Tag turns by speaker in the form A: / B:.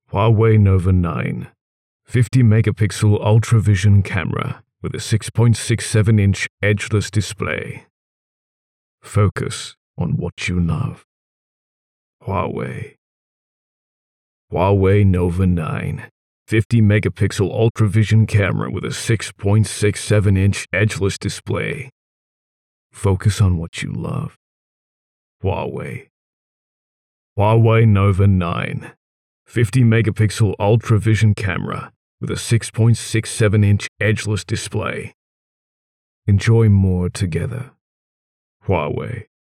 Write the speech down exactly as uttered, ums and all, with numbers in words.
A: Huawei Nova nine, fifty megapixel ultra-vision camera with a six point six seven inch edgeless display. Focus on what you love. Huawei. Huawei Nova nine, fifty megapixel ultra-vision camera with a six point six seven inch edgeless display. Focus on what you love. Huawei. Huawei Nova nine, fifty megapixel ultra-vision camera with a six point six seven inch edgeless display. Enjoy more together. Huawei.